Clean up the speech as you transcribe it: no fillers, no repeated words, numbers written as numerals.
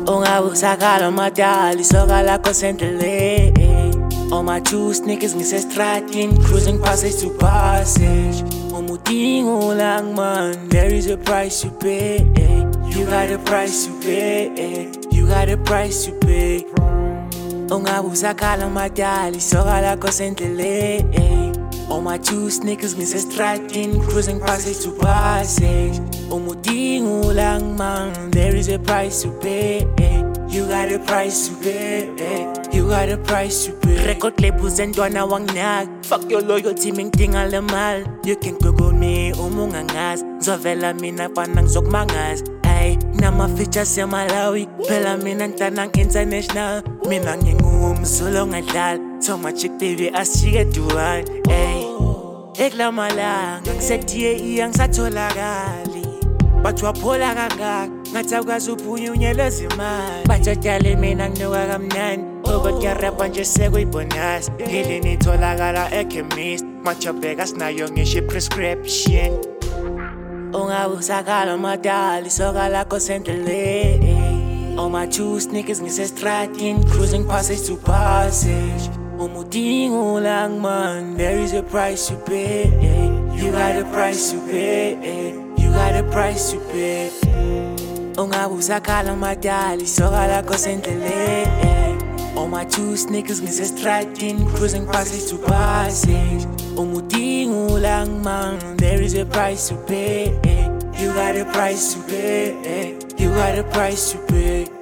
Ungabusakala madali soka lakho sendleleni. All my two sneakers ngisestradini, cruising passage to passage. Umudingo lang man, there is a price you pay. You got a price you pay. You got a price you pay. Ungabusakala madali soka lakho sendleleni. All my two sneakers ngisestradini, cruising passage to passage. Umudingo lang man, there is a price you pay. You got a price to pay. You got a price to pay. Record labels and dwana wangnak. Fuck your loyalty, mingtinga le mal. You can Google me, umungangas. Zovela mina panang zokmangas. Ay, nama features ya Malawi. Pela mina ntanang international. Mina ngingumzulo ngadlal. So my chick baby asike duwan. Ay, ekla malanga ngisetiye iyang satholakali. Batwa phola kangaka ngathi akwazi uphunyunyelwa zimali. Batshatyale mina nginuka kamnandi ukuthi ngiyarapha nje sekuyibonus. Ngilini itholakala ekhemist machobheka sinayo ngisho i-prescription. Ungabusakala madali soka lakho sendleleni. All my two sneakers ngisestradini, cruising passage to passage. Umudingo lang man, there is a price you pay. You got a price you pay. You got a price you pay. Ungabusakala madali soka lakho sendleleni. All my two sneakers ngisestradini, cruising passage to passage. Umudingo lang man, there is a price you pay. You got a price you pay. You got a price you pay.